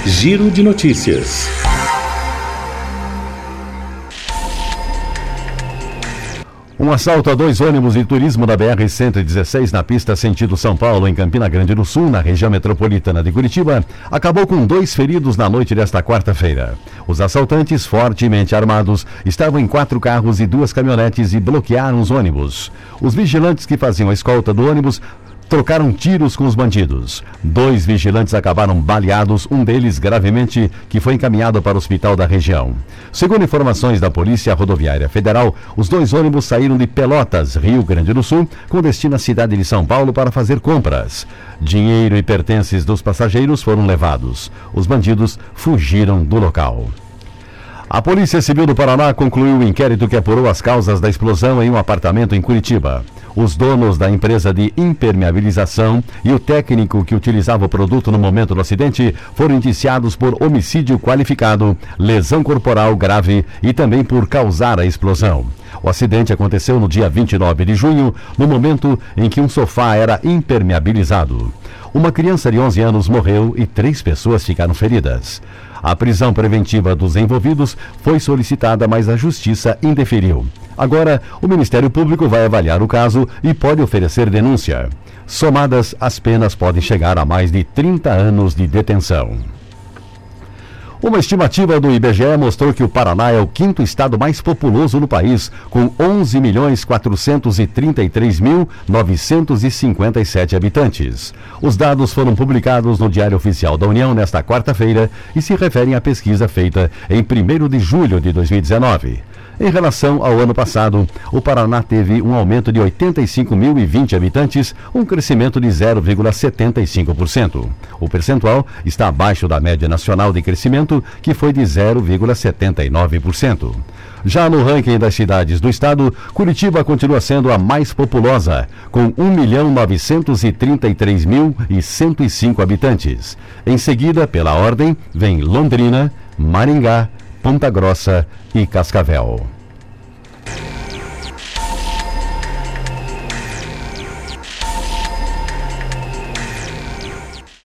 Giro de Notícias. Um assalto a 2 ônibus de turismo da BR-116 na pista sentido São Paulo, em Campina Grande do Sul, na região metropolitana de Curitiba, acabou com 2 feridos na noite desta quarta-feira. Os assaltantes, fortemente armados, estavam em 4 carros e 2 caminhonetes e bloquearam os ônibus. Os vigilantes que faziam a escolta do ônibus trocaram tiros com os bandidos. 2 vigilantes acabaram baleados, um deles gravemente, que foi encaminhado para o hospital da região. Segundo informações da Polícia Rodoviária Federal, os 2 ônibus saíram de Pelotas, Rio Grande do Sul, com destino à cidade de São Paulo para fazer compras. Dinheiro e pertences dos passageiros foram levados. Os bandidos fugiram do local. A Polícia Civil do Paraná concluiu o inquérito que apurou as causas da explosão em um apartamento em Curitiba. Os donos da empresa de impermeabilização e o técnico que utilizava o produto no momento do acidente foram indiciados por homicídio qualificado, lesão corporal grave e também por causar a explosão. O acidente aconteceu no dia 29 de junho, no momento em que um sofá era impermeabilizado. Uma criança de 11 anos morreu e 3 pessoas ficaram feridas. A prisão preventiva dos envolvidos foi solicitada, mas a Justiça indeferiu. Agora, o Ministério Público vai avaliar o caso e pode oferecer denúncia. Somadas, as penas podem chegar a mais de 30 anos de detenção. Uma estimativa do IBGE mostrou que o Paraná é o 5º estado mais populoso no país, com 11.433.957 habitantes. Os dados foram publicados no Diário Oficial da União nesta quarta-feira e se referem à pesquisa feita em 1º de julho de 2019. Em relação ao ano passado, o Paraná teve um aumento de 85.020 habitantes, um crescimento de 0,75%. O percentual está abaixo da média nacional de crescimento, que foi de 0,79%. Já no ranking das cidades do estado, Curitiba continua sendo a mais populosa, com 1.933.105 habitantes. Em seguida, pela ordem, vem Londrina, Maringá, Ponta Grossa e Cascavel.